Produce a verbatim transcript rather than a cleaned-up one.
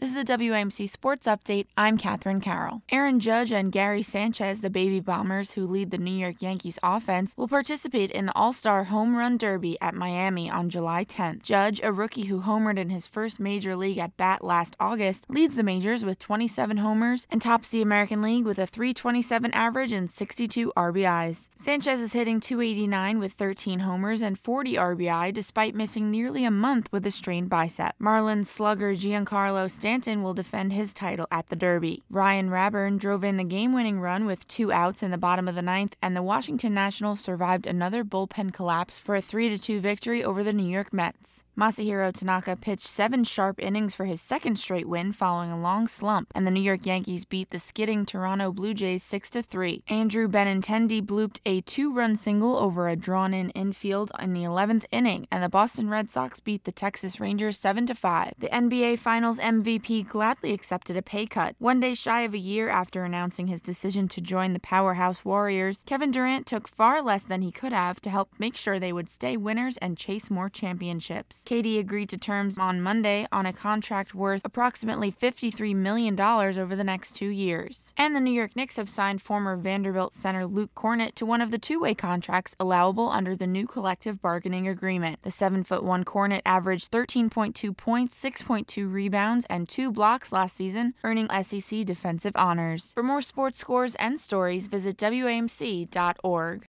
This is a W A M C Sports Update. I'm Katherine Carroll. Aaron Judge and Gary Sanchez, the Baby Bombers who lead the New York Yankees offense, will participate in the All-Star Home Run Derby at Miami on July tenth. Judge, a rookie who homered in his first major league at bat last August, leads the majors with twenty-seven homers and tops the American League with a three twenty-seven average and sixty-two R B Is. Sanchez is hitting two eighty-nine with thirteen homers and forty R B I despite missing nearly a month with a strained bicep. Marlins slugger Giancarlo Stanton will defend his title at the Derby. Ryan Raburn drove in the game-winning run with two outs in the bottom of the ninth, and the Washington Nationals survived another bullpen collapse for a three to two victory over the New York Mets. Masahiro Tanaka pitched seven sharp innings for his second straight win following a long slump, and the New York Yankees beat the skidding Toronto Blue Jays six to three. Andrew Benintendi blooped a two-run single over a drawn-in infield in the eleventh inning, and the Boston Red Sox beat the Texas Rangers seven to five. The N B A Finals M V P gladly accepted a pay cut. One day shy of a year after announcing his decision to join the powerhouse Warriors, Kevin Durant took far less than he could have to help make sure they would stay winners and chase more championships. K D agreed to terms on Monday on a contract worth approximately fifty-three million dollars over the next two years. And the New York Knicks have signed former Vanderbilt center Luke Kornet to one of the two-way contracts allowable under the new collective bargaining agreement. The seven foot one Kornet averaged thirteen point two points, six point two rebounds, and two blocks last season, earning S E C defensive honors. For more sports scores and stories, visit W A M C dot org.